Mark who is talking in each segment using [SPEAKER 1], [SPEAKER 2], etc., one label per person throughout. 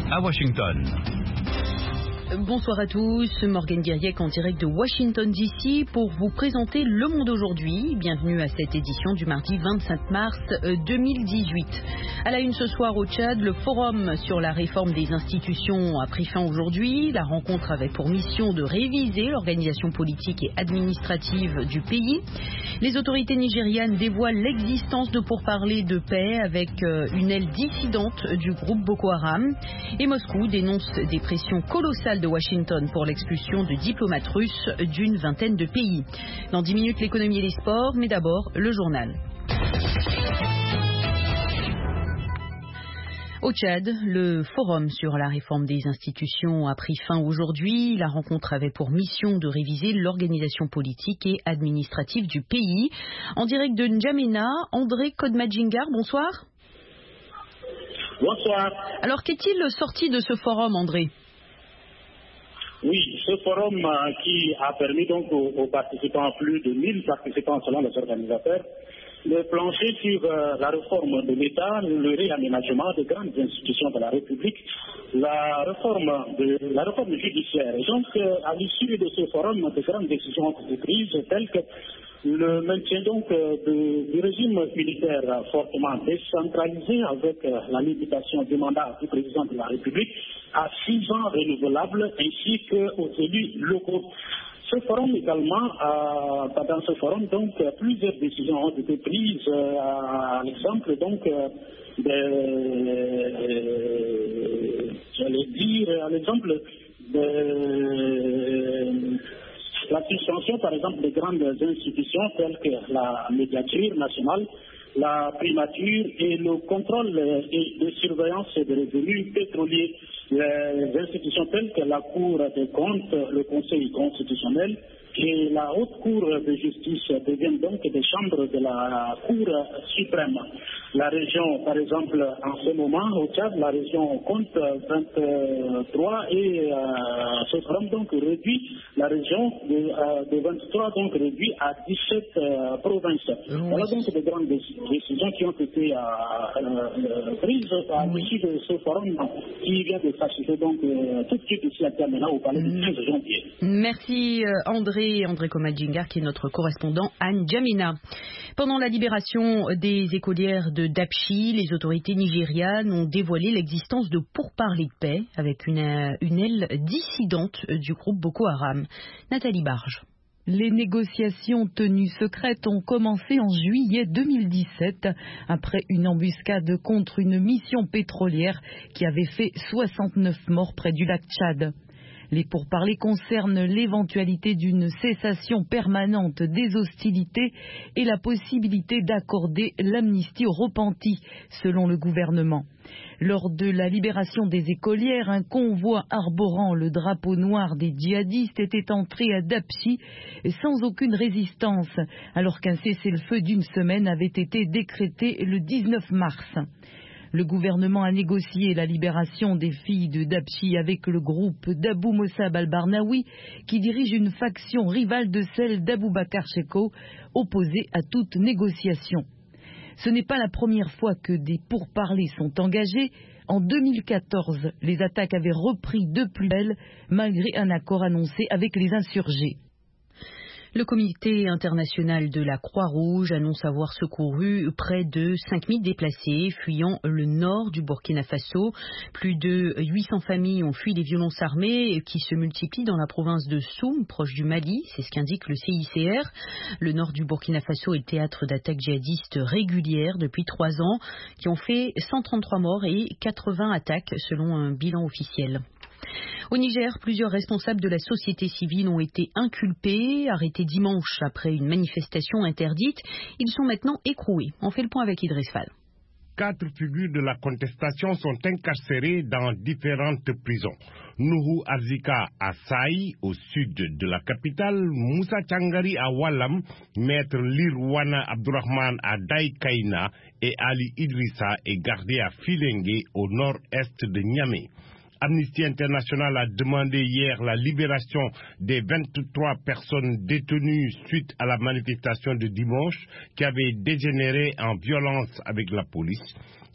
[SPEAKER 1] à Washington.
[SPEAKER 2] Bonsoir à tous, Morgane Guiriec en direct de Washington DC pour vous présenter Le Monde aujourd'hui. Bienvenue à cette édition du mardi 25 mars 2018. À la une ce soir au Tchad, le forum sur la réforme des institutions a pris fin aujourd'hui. La rencontre avait pour mission de réviser l'organisation politique et administrative du pays. Les autorités nigérianes dévoilent l'existence de pourparlers de paix avec une aile dissidente du groupe Boko Haram. Et Moscou dénonce des pressions colossales de Washington pour l'expulsion de diplomates russes d'une vingtaine de pays. Dans 10 minutes, l'économie et les sports, mais d'abord le journal. Au Tchad, le forum sur la réforme des institutions a pris fin aujourd'hui. La rencontre avait pour mission de réviser l'organisation politique et administrative du pays. En direct de N'Djamena, André Kodmadjingar, bonsoir.
[SPEAKER 3] Bonsoir.
[SPEAKER 2] Alors, qu'est-il sorti de ce forum, André ?
[SPEAKER 3] Oui, ce forum qui a permis donc aux participants, plus de 1000 participants selon les organisateurs, de plancher sur la réforme de l'État, le réaménagement des grandes institutions de la République, la réforme judiciaire. Et donc, à l'issue de ce forum, de grandes décisions ont été prises telles que le maintien donc du régime militaire fortement décentralisé avec la limitation du mandat du président de la République à 6 ans renouvelables ainsi qu'aux élus locaux. Ce forum également, dans ce forum, donc, plusieurs décisions ont été prises, à l'exemple, donc, la suspension, par exemple, de grandes institutions telles que la médiature nationale, la primature et le contrôle de surveillance des revenus pétroliers. Les institutions telles que la Cour des comptes, le Conseil constitutionnel et la Haute Cour de justice deviennent donc des chambres de la Cour suprême. La région, par exemple, en ce moment, au Tchad, la région compte 23 et ce forum donc réduit la région de 23 donc réduit à 17 provinces. Voilà donc de grandes décisions qui ont été prises à l'issue de ce forum qui vient de s'achever donc tout de suite ici à N'Djamena au palais du 15 janvier.
[SPEAKER 2] Merci André Kodmadjingar qui est notre correspondant à N'Djamena. Pendant la libération des écolières de Dapchi, les autorités nigérianes ont dévoilé l'existence de pourparlers de paix avec une aile dissidente du groupe Boko Haram. Nathalie Barge.
[SPEAKER 4] Les négociations tenues secrètes ont commencé en juillet 2017 après une embuscade contre une mission pétrolière qui avait fait 69 morts près du lac Tchad. Les pourparlers concernent l'éventualité d'une cessation permanente des hostilités et la possibilité d'accorder l'amnistie aux repentis, selon le gouvernement. Lors de la libération des écolières, un convoi arborant le drapeau noir des djihadistes était entré à Dapchi sans aucune résistance, alors qu'un cessez-le-feu d'une semaine avait été décrété le 19 mars. Le gouvernement a négocié la libération des filles de Dapchi avec le groupe d'Abou Mossab al-Barnaoui qui dirige une faction rivale de celle d'Aboubacar Shekau, opposée à toute négociation. Ce n'est pas la première fois que des pourparlers sont engagés. En 2014, les attaques avaient repris de plus belle malgré un accord annoncé avec les insurgés.
[SPEAKER 2] Le comité international de la Croix-Rouge annonce avoir secouru près de 5000 déplacés fuyant le nord du Burkina Faso. Plus de 800 familles ont fui les violences armées qui se multiplient dans la province de Soum, proche du Mali. C'est ce qu'indique le CICR. Le nord du Burkina Faso est le théâtre d'attaques djihadistes régulières depuis 3 ans qui ont fait 133 morts et 80 attaques selon un bilan officiel. Au Niger, plusieurs responsables de la société civile ont été inculpés, arrêtés dimanche après une manifestation interdite. Ils sont maintenant écroués. On fait le point avec Idriss Fall.
[SPEAKER 5] 4 figures de la contestation sont incarcérées dans différentes prisons. Nuhu Arzika à Saï, au sud de la capitale, Moussa Tchangari à Wallam, Maître Lirwana Abdourahman à Daïkaïna et Ali Idrissa est gardé à Filengue, au nord-est de Niamey. Amnesty International a demandé hier la libération des 23 personnes détenues suite à la manifestation de dimanche qui avait dégénéré en violence avec la police.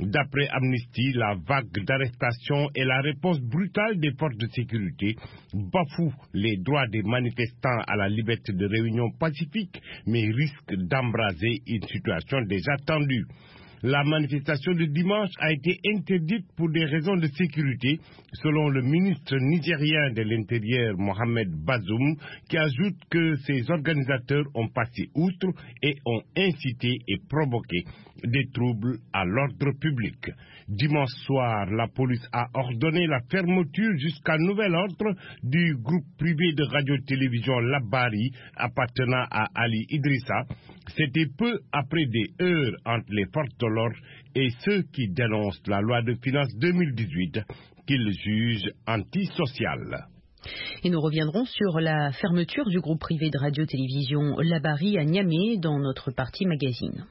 [SPEAKER 5] D'après Amnesty, la vague d'arrestations et la réponse brutale des forces de sécurité bafouent les droits des manifestants à la liberté de réunion pacifique, mais risquent d'embraser une situation déjà tendue. La manifestation de dimanche a été interdite pour des raisons de sécurité, selon le ministre nigérien de l'Intérieur Mohamed Bazoum, qui ajoute que ses organisateurs ont passé outre et ont incité et provoqué des troubles à l'ordre public. Dimanche soir, la police a ordonné la fermeture jusqu'à nouvel ordre du groupe privé de radio-télévision Labari appartenant à Ali Idrissa. C'était peu après des heures entre les forces de l'ordre et ceux qui dénoncent la loi de finances 2018 qu'ils jugent antisociale.
[SPEAKER 2] Et nous reviendrons sur la fermeture du groupe privé de radio-télévision Labari à Niamey dans notre partie magazine.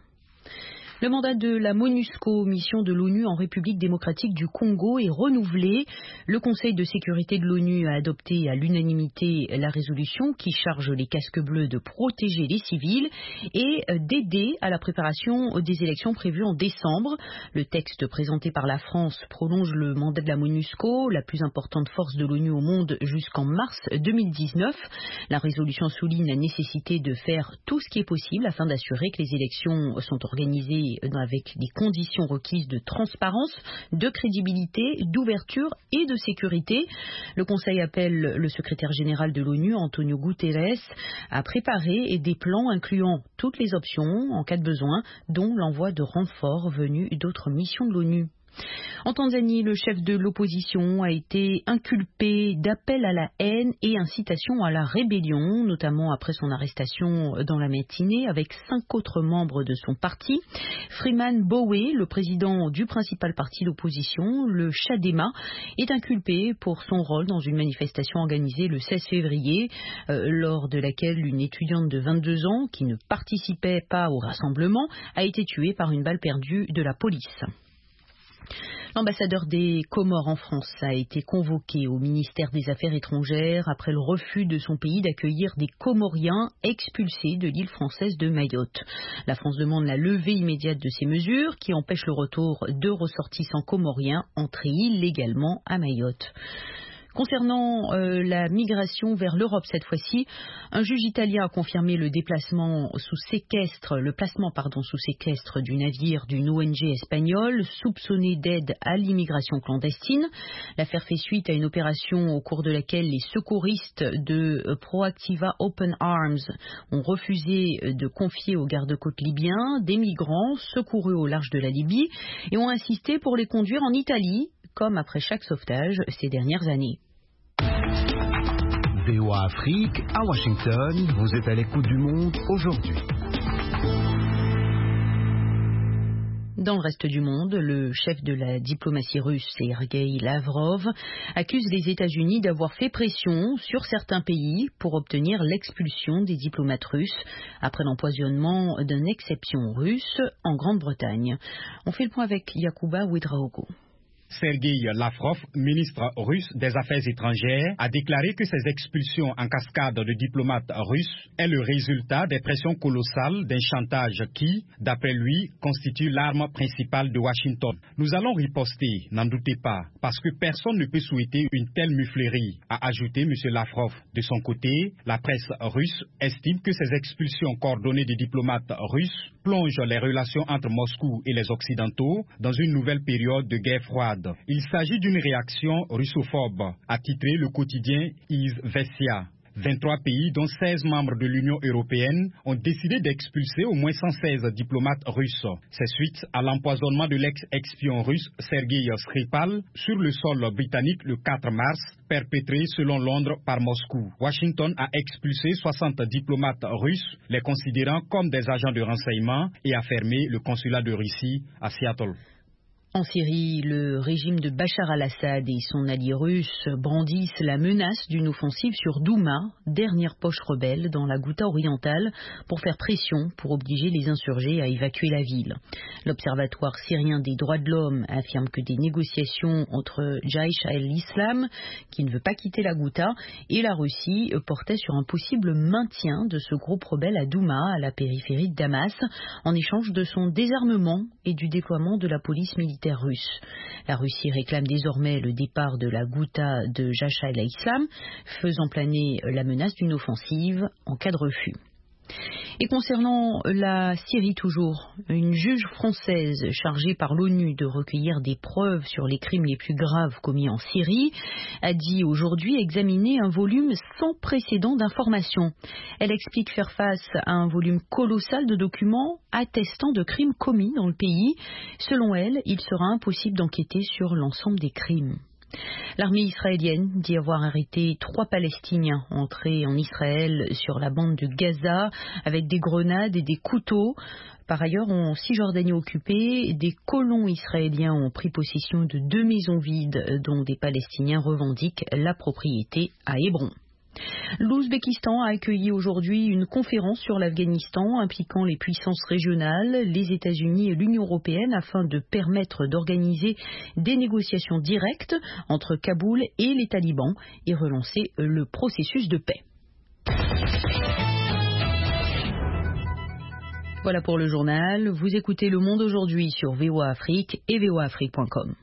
[SPEAKER 2] Le mandat de la MONUSCO, mission de l'ONU en République démocratique du Congo, est renouvelé. Le Conseil de sécurité de l'ONU a adopté à l'unanimité la résolution qui charge les casques bleus de protéger les civils et d'aider à la préparation des élections prévues en décembre. Le texte présenté par la France prolonge le mandat de la MONUSCO, la plus importante force de l'ONU au monde, jusqu'en mars 2019. La résolution souligne la nécessité de faire tout ce qui est possible afin d'assurer que les élections sont organisées avec des conditions requises de transparence, de crédibilité, d'ouverture et de sécurité. Le Conseil appelle le secrétaire général de l'ONU, Antonio Guterres, à préparer des plans incluant toutes les options en cas de besoin, dont l'envoi de renforts venus d'autres missions de l'ONU. En Tanzanie, le chef de l'opposition a été inculpé d'appel à la haine et incitation à la rébellion, notamment après son arrestation dans la matinée avec 5 autres membres de son parti. Freeman Mbowe, le président du principal parti d'opposition, le Chadema, est inculpé pour son rôle dans une manifestation organisée le 16 février, lors de laquelle une étudiante de 22 ans, qui ne participait pas au rassemblement, a été tuée par une balle perdue de la police. L'ambassadeur des Comores en France a été convoqué au ministère des Affaires étrangères après le refus de son pays d'accueillir des Comoriens expulsés de l'île française de Mayotte. La France demande la levée immédiate de ces mesures qui empêchent le retour de ressortissants comoriens entrés illégalement à Mayotte. Concernant la migration vers l'Europe cette fois-ci, un juge italien a confirmé le placement sous séquestre du navire d'une ONG espagnole soupçonné d'aide à l'immigration clandestine. L'affaire fait suite à une opération au cours de laquelle les secouristes de Proactiva Open Arms ont refusé de confier aux gardes-côtes libyens des migrants secourus au large de la Libye et ont insisté pour les conduire en Italie, comme après chaque sauvetage ces dernières années.
[SPEAKER 1] VOA Afrique, à Washington, vous êtes à l'écoute du monde aujourd'hui.
[SPEAKER 2] Dans le reste du monde, le chef de la diplomatie russe, Sergueï Lavrov, accuse les États-Unis d'avoir fait pression sur certains pays pour obtenir l'expulsion des diplomates russes après l'empoisonnement d'une exception russe en Grande-Bretagne. On fait le point avec Yacouba Ouedraogo.
[SPEAKER 6] Sergueï Lavrov, ministre russe des Affaires étrangères, a déclaré que ces expulsions en cascade de diplomates russes est le résultat des pressions colossales d'un chantage qui, d'après lui, constitue l'arme principale de Washington. Nous allons riposter, n'en doutez pas, parce que personne ne peut souhaiter une telle muflerie, a ajouté M. Lavrov. De son côté, la presse russe estime que ces expulsions coordonnées des diplomates russes plongent les relations entre Moscou et les Occidentaux dans une nouvelle période de guerre froide. Il s'agit d'une réaction russophobe, a titré le quotidien Izvestia. 23 pays, dont 16 membres de l'Union européenne, ont décidé d'expulser au moins 116 diplomates russes. C'est suite à l'empoisonnement de l'ex-espion russe Sergei Skripal sur le sol britannique le 4 mars, perpétré selon Londres par Moscou. Washington a expulsé 60 diplomates russes, les considérant comme des agents de renseignement, et a fermé le consulat de Russie à Seattle.
[SPEAKER 2] En Syrie, le régime de Bachar al-Assad et son allié russe brandissent la menace d'une offensive sur Douma, dernière poche rebelle dans la Ghouta orientale, pour faire pression pour obliger les insurgés à évacuer la ville. L'Observatoire syrien des droits de l'homme affirme que des négociations entre Jaïch al-Islam, qui ne veut pas quitter la Ghouta, et la Russie portaient sur un possible maintien de ce groupe rebelle à Douma, à la périphérie de Damas, en échange de son désarmement et du déploiement de la police militaire militaire russe. La Russie réclame désormais le départ de la Ghouta de Jash al-Islam, faisant planer la menace d'une offensive en cas de refus. Et concernant la Syrie toujours, une juge française chargée par l'ONU de recueillir des preuves sur les crimes les plus graves commis en Syrie a dit aujourd'hui examiner un volume sans précédent d'informations. Elle explique faire face à un volume colossal de documents attestant de crimes commis dans le pays. Selon elle, il sera impossible d'enquêter sur l'ensemble des crimes. L'armée israélienne dit avoir arrêté 3 Palestiniens entrés en Israël sur la bande de Gaza avec des grenades et des couteaux. Par ailleurs, en Cisjordanie occupée, des colons israéliens ont pris possession de 2 maisons vides dont des Palestiniens revendiquent la propriété à Hébron. L'Ouzbékistan a accueilli aujourd'hui une conférence sur l'Afghanistan impliquant les puissances régionales, les États-Unis et l'Union européenne afin de permettre d'organiser des négociations directes entre Kaboul et les talibans et relancer le processus de paix. Voilà pour le journal. Vous écoutez Le Monde aujourd'hui sur VOA Afrique et voaafrique.com.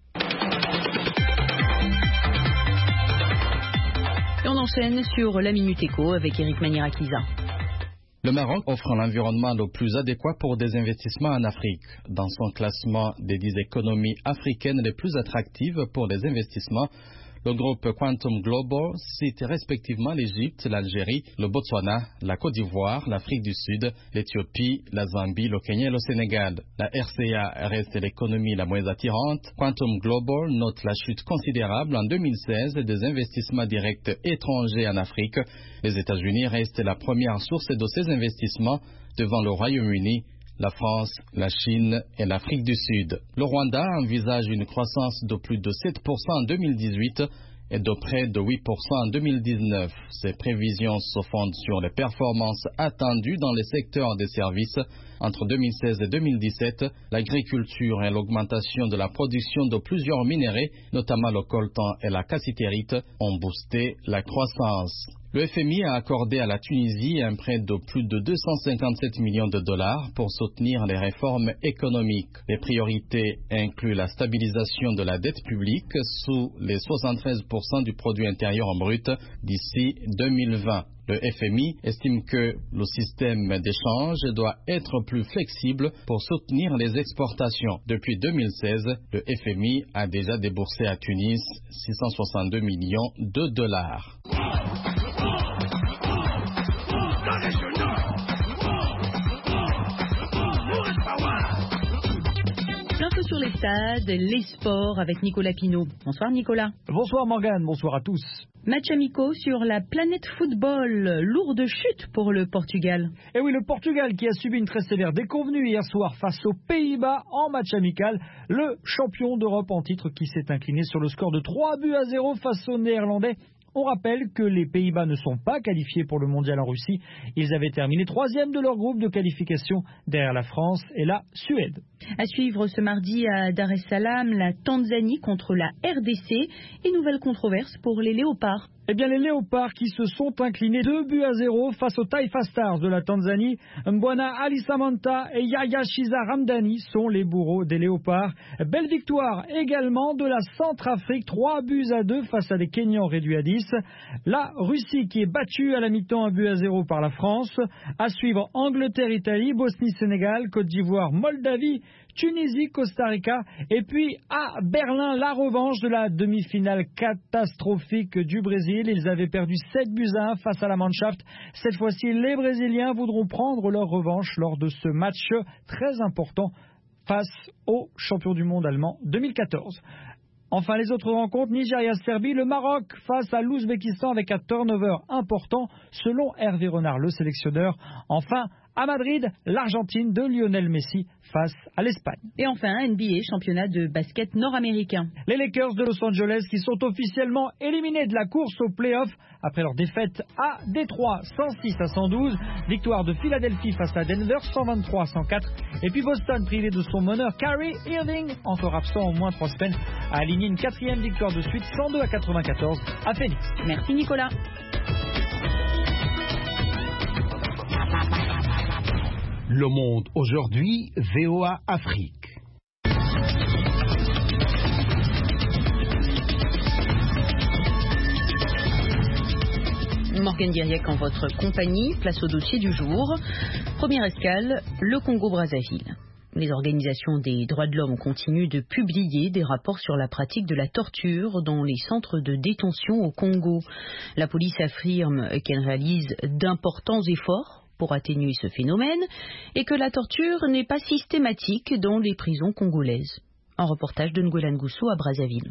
[SPEAKER 2] Et on enchaîne sur la Minute Éco avec Eric Manirakiza.
[SPEAKER 7] Le Maroc offre l'environnement le plus adéquat pour des investissements en Afrique. Dans son classement des 10 économies africaines les plus attractives pour les investissements, le groupe Quantum Global cite respectivement l'Égypte, l'Algérie, le Botswana, la Côte d'Ivoire, l'Afrique du Sud, l'Éthiopie, la Zambie, le Kenya et le Sénégal. La RCA reste l'économie la moins attirante. Quantum Global note la chute considérable en 2016 des investissements directs étrangers en Afrique. Les États-Unis restent la première source de ces investissements devant le Royaume-Uni, la France, la Chine et l'Afrique du Sud. Le Rwanda envisage une croissance de plus de 7% en 2018 et de près de 8% en 2019. Ces prévisions se fondent sur les performances attendues dans les secteurs des services. Entre 2016 et 2017, l'agriculture et l'augmentation de la production de plusieurs minéraux, notamment le coltan et la cassitérite, ont boosté la croissance. Le FMI a accordé à la Tunisie un prêt de plus de 257 millions de dollars pour soutenir les réformes économiques. Les priorités incluent la stabilisation de la dette publique sous les 73% du produit intérieur brut d'ici 2020. Le FMI estime que le système d'échange doit être plus flexible pour soutenir les exportations. Depuis 2016, le FMI a déjà déboursé à Tunis 662 millions de dollars.
[SPEAKER 2] L'info sur les stades, les sports avec Nicolas Pinault. Bonsoir Nicolas.
[SPEAKER 8] Bonsoir Morgane, bonsoir à tous.
[SPEAKER 2] Match amicaux sur la planète football. Lourde chute pour le Portugal.
[SPEAKER 8] Et oui, le Portugal qui a subi une très sévère déconvenue hier soir face aux Pays-Bas en match amical. Le champion d'Europe en titre qui s'est incliné sur le score de 3-0 face aux Néerlandais. On rappelle que les Pays-Bas ne sont pas qualifiés pour le mondial en Russie. Ils avaient terminé 3e de leur groupe de qualification derrière la France et la Suède.
[SPEAKER 2] À suivre ce mardi à Dar es Salaam, la Tanzanie contre la RDC et nouvelle controverse pour les Léopards.
[SPEAKER 8] Eh bien, les Léopards qui se sont inclinés 2-0 face aux Taifa Stars de la Tanzanie. Mbwana Ali Samanta et Yahya Shiza Ramdani sont les bourreaux des Léopards. Belle victoire également de la Centrafrique, 3-2 face à des Kenyans réduits à 10. La Russie qui est battue à la mi-temps 1-0 par la France. À suivre Angleterre-Italie, Bosnie-Sénégal, Côte d'Ivoire, Moldavie, Tunisie, Costa Rica, et puis à Berlin, la revanche de la demi-finale catastrophique du Brésil. Ils avaient perdu 7-1 face à la Mannschaft. Cette fois-ci, les Brésiliens voudront prendre leur revanche lors de ce match très important face aux champions du monde allemand 2014. Enfin, les autres rencontres, Nigeria-Serbie, le Maroc face à l'Ouzbékistan avec un turnover important selon Hervé Renard, le sélectionneur. Enfin, à Madrid, l'Argentine de Lionel Messi face à l'Espagne.
[SPEAKER 2] Et enfin, NBA, championnat de basket nord-américain.
[SPEAKER 8] Les Lakers de Los Angeles qui sont officiellement éliminés de la course aux playoffs après leur défaite à Détroit 106-112. Victoire de Philadelphie face à Denver 123-104. Et puis Boston, privé de son meneur Kyrie Irving, encore absent au moins 3 semaines, a aligné une 4e victoire de suite 102-94 à Phoenix.
[SPEAKER 2] Merci Nicolas.
[SPEAKER 1] Le Monde aujourd'hui, VOA Afrique.
[SPEAKER 2] Morgane Guiriec en votre compagnie. Place au dossier du jour. Première escale, le Congo-Brazzaville. Les organisations des droits de l'homme continuent de publier des rapports sur la pratique de la torture dans les centres de détention au Congo. La police affirme qu'elle réalise d'importants efforts pour atténuer ce phénomène et que la torture n'est pas systématique dans les prisons congolaises. Un reportage de Ngoulan Gousso à Brazzaville.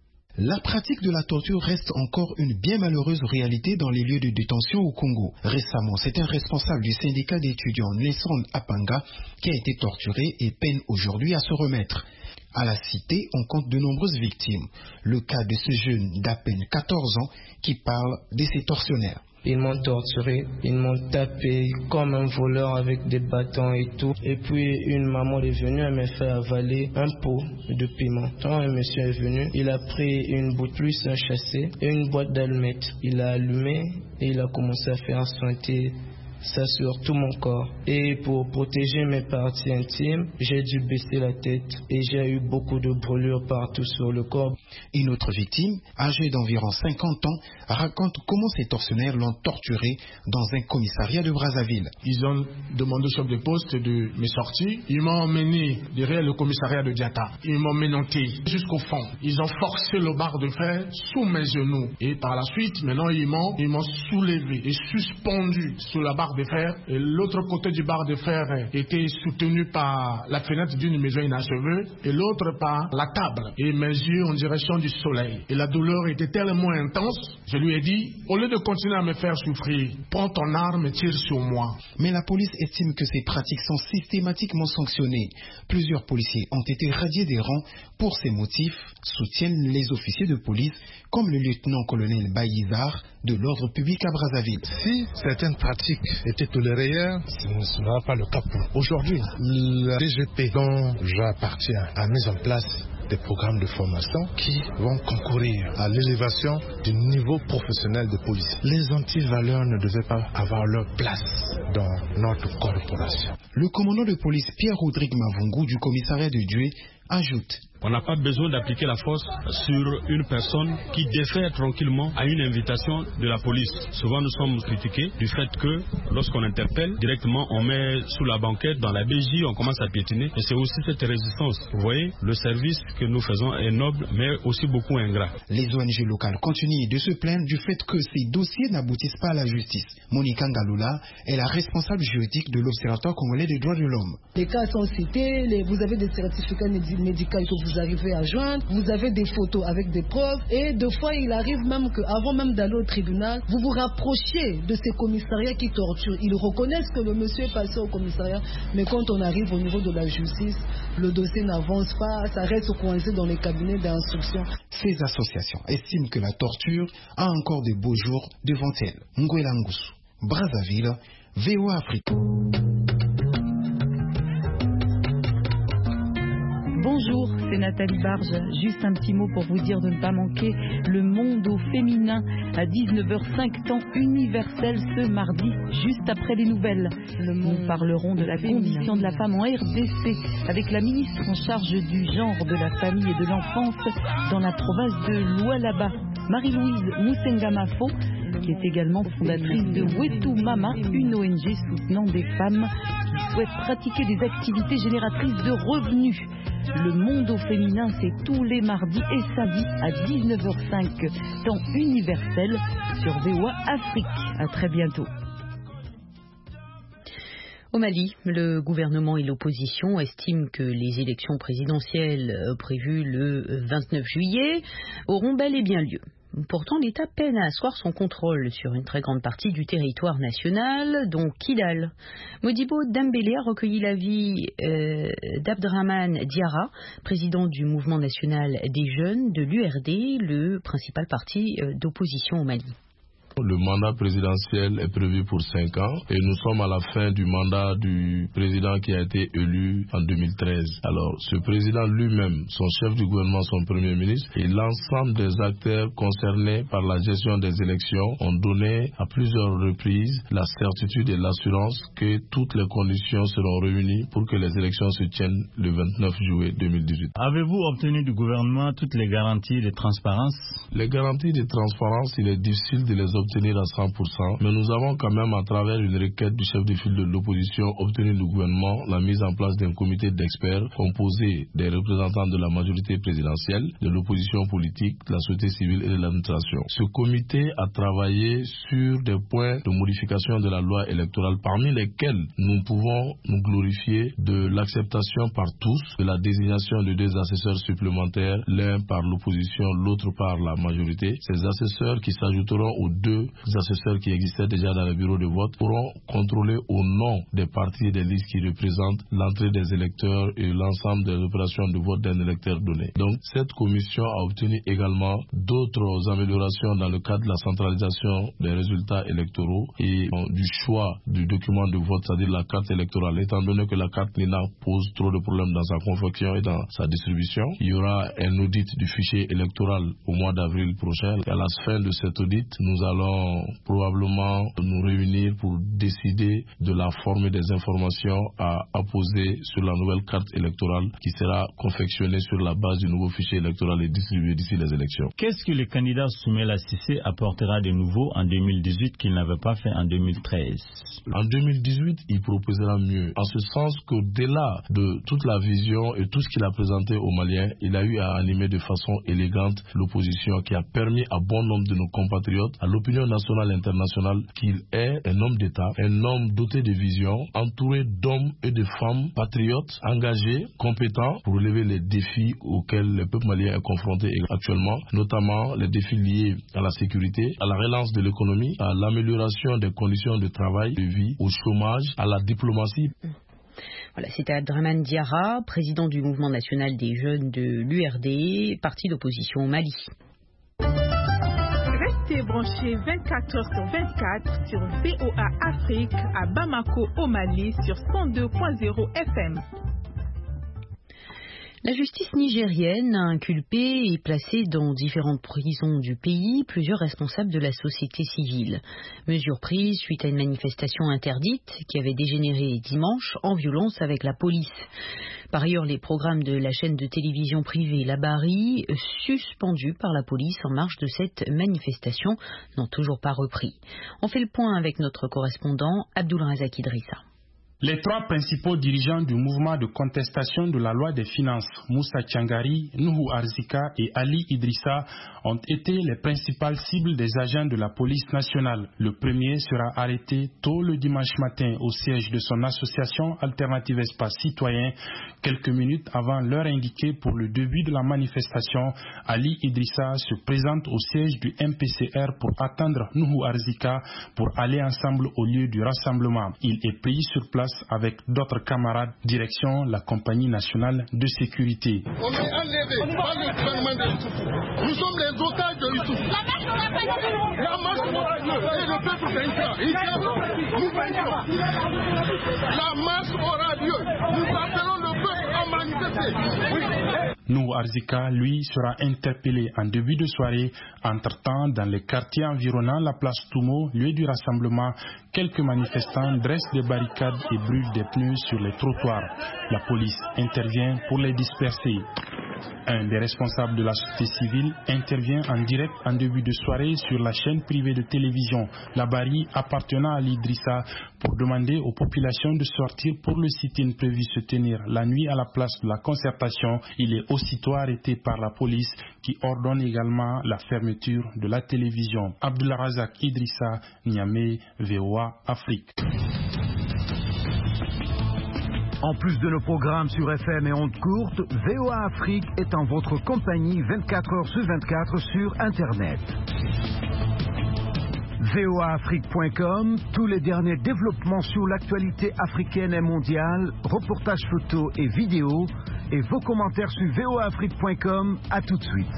[SPEAKER 9] La pratique de la torture reste encore une bien malheureuse réalité dans les lieux de détention au Congo. Récemment, c'est un responsable du syndicat d'étudiants, Nelson Apanga, qui a été torturé et peine aujourd'hui à se remettre. À la cité, on compte de nombreuses victimes. Le cas de ce jeune d'à peine 14 ans qui parle de ses tortionnaires.
[SPEAKER 10] Ils m'ont torturé, ils m'ont tapé comme un voleur avec des bâtons et tout. Et puis une maman est venue, elle m'a fait avaler un pot de piment. Quand un monsieur est venu, il a pris une bouteille, un chassé et une boîte d'allumettes. Il a allumé et il a commencé à faire sointer ça sur tout mon corps. Et pour protéger mes parties intimes, j'ai dû baisser la tête et j'ai eu beaucoup de brûlures partout sur le corps.
[SPEAKER 9] Une autre victime, âgée d'environ 50 ans, raconte comment ces tortionnaires l'ont torturé dans un commissariat de Brazzaville.
[SPEAKER 11] Ils ont demandé au chef de poste de me sortir. Ils m'ont emmené derrière le commissariat de Diata. Ils m'ont menotté jusqu'au fond. Ils ont forcé le barre de fer sous mes genoux. Et par la suite, maintenant, ils m'ont soulevé et suspendu sur la barre de fer, et l'autre côté du bar de fer était soutenu par la fenêtre d'une maison inachevée et l'autre par la table et mes yeux en direction du soleil. Et la douleur était tellement intense, je lui ai dit, au lieu de continuer à me faire souffrir, prends ton arme et tire sur moi.
[SPEAKER 9] Mais la police estime que ces pratiques sont systématiquement sanctionnées. Plusieurs policiers ont été radiés des rangs pour ces motifs, soutiennent les officiers de police comme le lieutenant-colonel Bayizar de l'ordre public à Brazzaville.
[SPEAKER 12] Si certaines pratiques étaient tolérées hier, ce ne sera pas le cas pour aujourd'hui. La DGP dont j'appartiens a mis en place des programmes de formation qui vont concourir à l'élévation du niveau professionnel de police. Les antivaleurs ne devaient pas avoir leur place dans notre corporation.
[SPEAKER 9] Le commandant de police Pierre-Rodrigue Mavungu du commissariat de Doué ajoute:
[SPEAKER 13] on n'a pas besoin d'appliquer la force sur une personne qui défère tranquillement à une invitation de la police. Souvent, nous sommes critiqués du fait que lorsqu'on interpelle, directement, on met sous la banquette, dans la BJ, on commence à piétiner. Et c'est aussi cette résistance. Vous voyez, le service que nous faisons est noble, mais aussi beaucoup ingrat.
[SPEAKER 9] Les ONG locales continuent de se plaindre du fait que ces dossiers n'aboutissent pas à la justice. Monica Ngalula est la responsable juridique de l'Observatoire congolais des droits de l'homme.
[SPEAKER 14] Les cas sont cités, vous avez des certificats médicaux que vous arrivez à joindre, vous avez des photos avec des preuves et deux fois il arrive même qu'avant même d'aller au tribunal, vous vous rapprochiez de ces commissariats qui torturent. Ils reconnaissent que le monsieur est passé au commissariat, mais quand on arrive au niveau de la justice, le dossier n'avance pas, ça reste coincé dans les cabinets d'instruction.
[SPEAKER 9] Ces associations estiment que la torture a encore de beaux jours devant elle. Ngoulan Gousso, Brazzaville, VOA Afrique.
[SPEAKER 4] Bonjour, c'est Nathalie Barge. Juste un petit mot pour vous dire de ne pas manquer le monde au féminin à 19h05, temps universel ce mardi, juste après les nouvelles. Nous parlerons de la condition de la femme en RDC avec la ministre en charge du genre, de la famille et de l'enfance dans la province de Lualaba, Marie-Louise Moussengamafo, qui est également fondatrice de Wetu Mama, une ONG soutenant des femmes qui souhaitent pratiquer des activités génératrices de revenus. Le monde au féminin, c'est tous les mardis et samedis à 19h05, temps universel sur VOA Afrique. À très bientôt.
[SPEAKER 2] Au Mali, le gouvernement et l'opposition estiment que les élections présidentielles prévues le 29 juillet auront bel et bien lieu. Pourtant, l'État peine à asseoir son contrôle sur une très grande partie du territoire national, dont Kidal. Modibo Dembélé a recueilli l'avis d'Abdrahman Diarra, président du mouvement national des jeunes de l'URD, le principal parti d'opposition au Mali.
[SPEAKER 15] Le mandat présidentiel est prévu pour 5 ans et nous sommes à la fin du mandat du président qui a été élu en 2013. Alors, ce président lui-même, son chef du gouvernement, son premier ministre et l'ensemble des acteurs concernés par la gestion des élections ont donné à plusieurs reprises la certitude et l'assurance que toutes les conditions seront réunies pour que les élections se tiennent le 29 juillet 2018.
[SPEAKER 16] Avez-vous obtenu du gouvernement toutes les garanties de transparence?
[SPEAKER 15] Les garanties de transparence, il est difficile de les obtenir l'obtenir à 100%, mais nous avons quand même, à travers une requête du chef de file de l'opposition, obtenu du gouvernement la mise en place d'un comité d'experts composé des représentants de la majorité présidentielle, de l'opposition politique, de la société civile et de l'administration. Ce comité a travaillé sur des points de modification de la loi électorale, parmi lesquels nous pouvons nous glorifier de l'acceptation par tous de la désignation de 2 assesseurs supplémentaires, l'un par l'opposition, l'autre par la majorité. Ces assesseurs qui s'ajouteront aux 2 assesseurs qui existaient déjà dans les bureaux de vote pourront contrôler au nom des partis et des listes qui représentent l'entrée des électeurs et l'ensemble des opérations de vote d'un électeur donné. Donc cette commission a obtenu également d'autres améliorations dans le cadre de la centralisation des résultats électoraux et du choix du document de vote, c'est-à-dire la carte électorale. Étant donné que la carte NINA pose trop de problèmes dans sa confection et dans sa distribution, il y aura un audit du fichier électoral au mois d'avril prochain. Et à la fin de cet audit, nous allons probablement nous réunir pour décider de la forme et des informations à apposer sur la nouvelle carte électorale qui sera confectionnée sur la base du nouveau fichier électoral et distribuée d'ici les élections.
[SPEAKER 16] Qu'est-ce que le candidat Soumela Cissé apportera de nouveau en 2018 qu'il n'avait pas fait en 2013?
[SPEAKER 15] En 2018, il proposera mieux, en ce sens qu'au-delà de toute la vision et tout ce qu'il a présenté aux Maliens, il a eu à animer de façon élégante l'opposition qui a permis à bon nombre de nos compatriotes, à l'opinion nationale et internationale, qu'il est un homme d'État, un homme doté de vision, entouré d'hommes et de femmes patriotes, engagés, compétents pour relever les défis auxquels le peuple malien est confronté actuellement, notamment les défis liés à la sécurité, à la relance de l'économie, à l'amélioration des conditions de travail, de vie, au chômage, à la diplomatie.
[SPEAKER 2] Voilà, c'était Abdrahmane Diarra, président du mouvement national des jeunes de l'URD, parti d'opposition au Mali.
[SPEAKER 17] Restez branchés 24 heures sur 24 sur VOA Afrique à Bamako au Mali sur 102.0 FM.
[SPEAKER 2] La justice nigérienne a inculpé et placé dans différentes prisons du pays plusieurs responsables de la société civile. Mesure prise suite à une manifestation interdite qui avait dégénéré dimanche en violence avec la police. Par ailleurs, les programmes de la chaîne de télévision privée Labari, suspendus par la police en marge de cette manifestation, n'ont toujours pas repris. On fait le point avec notre correspondant Abdulrazak Idrissa.
[SPEAKER 18] Les 3 principaux dirigeants du mouvement de contestation de la loi des finances, Moussa Tchangari, Nuhu Arzika et Ali Idrissa, ont été les principales cibles des agents de la police nationale. Le premier sera arrêté tôt le dimanche matin au siège de son association Alternative Espace Citoyen. Quelques minutes avant l'heure indiquée pour le début de la manifestation, Ali Idrissa se présente au siège du MPCR pour attendre Nuhu Arzika pour aller ensemble au lieu du rassemblement. Il est pris sur place avec d'autres camarades, direction la compagnie nationale de sécurité.
[SPEAKER 19] On est enlevé par le gouvernement de Youssoufou. Nous sommes les otages de Youssoufou. La marche aura lieu et le peuple vaincra. Nous vaincrons. La marche aura lieu. Nous appelons le peuple à manifester.
[SPEAKER 18] Nuhu Arzika, lui, sera interpellé en début de soirée. Entre-temps, dans les quartiers environnant la place Toumo, lieu du rassemblement, quelques manifestants dressent des barricades et brûlent des pneus sur les trottoirs. La police intervient pour les disperser. Un des responsables de la société civile intervient en direct en début de soirée sur la chaîne privée de télévision Labari appartenant à l'Idrissa pour demander aux populations de sortir pour le sit-in prévu se tenir la nuit à la place de la concertation. Il est aussitôt arrêté par la police qui ordonne également la fermeture de la télévision. Abdulrazak Idrissa, Niamey, VOA Afrique.
[SPEAKER 1] En plus de nos programmes sur FM et ondes courtes, VOA Afrique est en votre compagnie 24 heures sur 24 sur Internet. voaafrique.com, tous les derniers développements sur l'actualité africaine et mondiale, reportages photos et vidéos, et vos commentaires sur voaafrique.com. À tout de suite.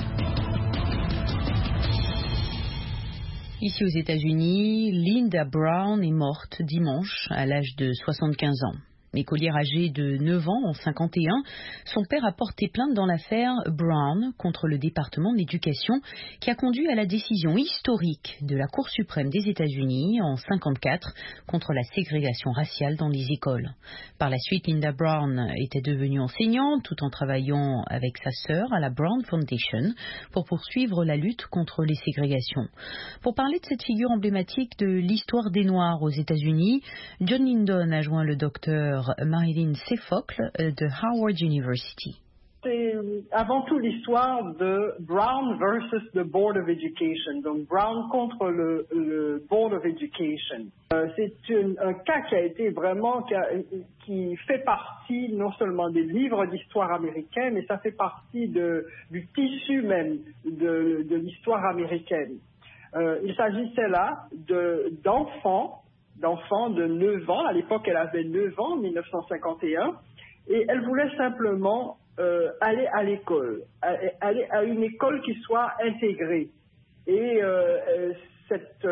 [SPEAKER 2] Ici aux États-Unis, Linda Brown est morte dimanche à l'âge de 75 ans. Écolière âgée de 9 ans en 51, son père a porté plainte dans l'affaire Brown contre le département de l'éducation qui a conduit à la décision historique de la Cour suprême des États-Unis en 54 contre la ségrégation raciale dans les écoles. Par la suite, Linda Brown était devenue enseignante tout en travaillant avec sa sœur à la Brown Foundation pour poursuivre la lutte contre les ségrégations. Pour parler de cette figure emblématique de l'histoire des Noirs aux États-Unis, John Lyndon a joint le docteur Marilyn Sefocle de Howard University.
[SPEAKER 20] C'est avant tout l'histoire de Brown versus the Board of Education, donc Brown contre le Board of Education. C'est un cas qui a été vraiment, qui fait partie non seulement des livres d'histoire américains, mais ça fait partie du tissu même de l'histoire américaine. Il s'agissait là d'enfants de 9 ans, à l'époque elle avait 9 ans, en 1951, et elle voulait simplement aller à l'école, aller à une école qui soit intégrée. Et c'est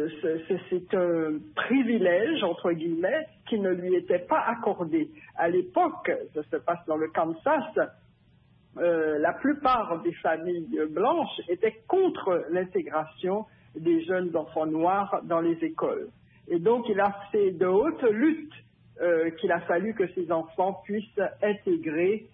[SPEAKER 20] un privilège, entre guillemets, qui ne lui était pas accordé. À l'époque, ça se passe dans le Kansas, la plupart des familles blanches étaient contre l'intégration des jeunes enfants noirs dans les écoles. Et donc, c'est de haute lutte qu'il a fallu que ces enfants puissent intégrer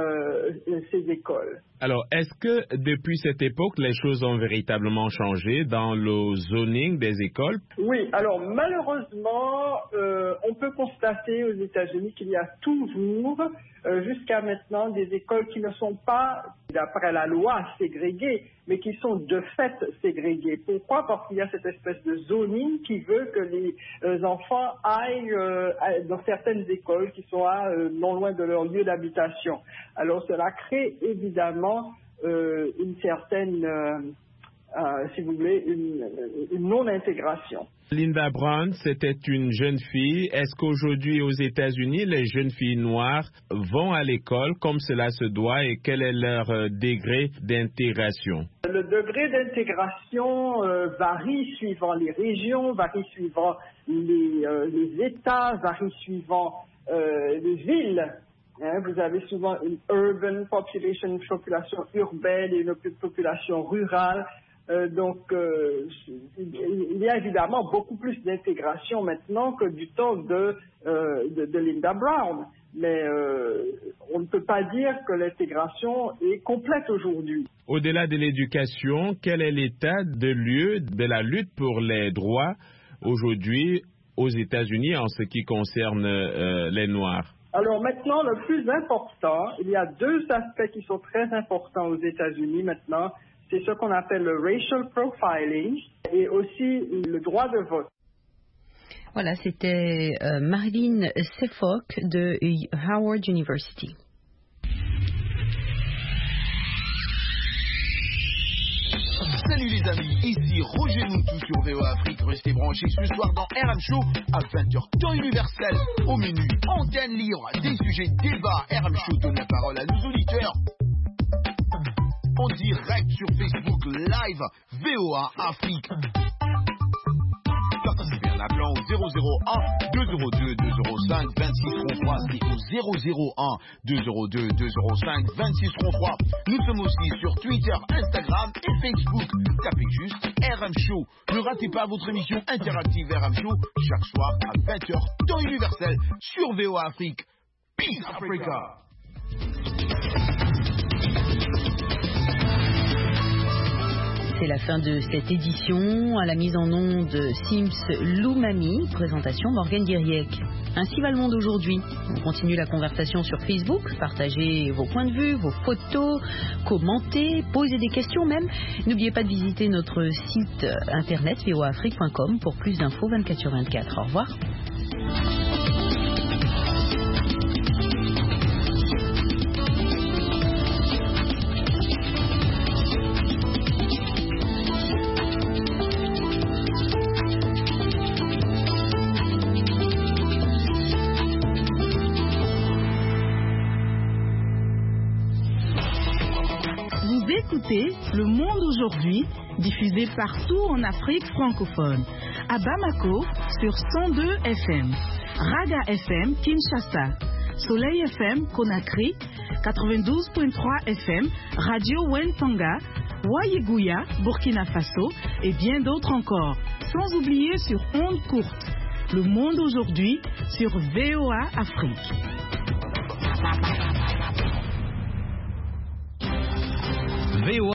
[SPEAKER 20] ces écoles.
[SPEAKER 21] Alors, est-ce que depuis cette époque, les choses ont véritablement changé dans le zoning des écoles?
[SPEAKER 20] Oui, alors malheureusement, on peut constater aux États-Unis qu'il y a toujours, jusqu'à maintenant, des écoles qui ne sont pas, d'après la loi, ségrégées, mais qui sont de fait ségrégées. Pourquoi? Parce qu'il y a cette espèce de zoning qui veut que les enfants aillent dans certaines écoles qui sont non loin de leur lieu d'habitation. Alors cela crée évidemment une certaine, si vous voulez, une non-intégration.
[SPEAKER 21] Linda Brown, c'était une jeune fille. Est-ce qu'aujourd'hui aux États-Unis, les jeunes filles noires vont à l'école comme cela se doit et quel est leur degré d'intégration?
[SPEAKER 20] Le degré d'intégration varie suivant les régions, varie suivant les États, varie suivant les villes. Vous avez souvent une urban population, une population urbaine et une population rurale. Donc, il y a évidemment beaucoup plus d'intégration maintenant que du temps de Linda Brown. Mais on ne peut pas dire que l'intégration est complète aujourd'hui.
[SPEAKER 21] Au-delà de l'éducation, quel est l'état de lieu de la lutte pour les droits aujourd'hui aux États-Unis en ce qui concerne les Noirs?
[SPEAKER 20] Alors maintenant, le plus important, il y a deux aspects qui sont très importants aux États-Unis maintenant. C'est ce qu'on appelle le racial profiling et aussi le droit de vote.
[SPEAKER 2] Voilà, c'était Marilyn Sefocle de Howard University.
[SPEAKER 22] Salut les amis, ici Roger Moutou sur VOA Afrique. Restez branchés ce soir dans RM Show à 20h temps universel. Au menu, antenne libre, des sujets débats. RM Show donne la parole à nos auditeurs. En direct sur Facebook Live, VOA Afrique. Participez en appelant au 001 202 205 2633. C'est au 001 202 205 2633. Nous sommes aussi sur Twitter, Instagram et Facebook. Tapez juste RM Show. Ne ratez pas votre émission interactive RM Show chaque soir à 20h temps universel sur VOA Afrique. Peace Africa.
[SPEAKER 2] C'est la fin de cette édition. À la mise en onde Sims Loumami, présentation Morgane Diriec. Ainsi va le monde aujourd'hui. On continue la conversation sur Facebook. Partagez vos points de vue, vos photos, commentez, posez des questions même. N'oubliez pas de visiter notre site internet voaafrique.com pour plus d'infos 24/24. Au revoir.
[SPEAKER 23] Écoutez Le Monde aujourd'hui, diffusé partout en Afrique francophone. À Bamako, sur 102 FM. Raga FM Kinshasa, Soleil FM Conakry, 92.3 FM, Radio Wentanga, Wayeguya, Burkina Faso et bien d'autres encore. Sans oublier sur ondes courtes. Le monde aujourd'hui sur VOA Afrique.
[SPEAKER 3] VOA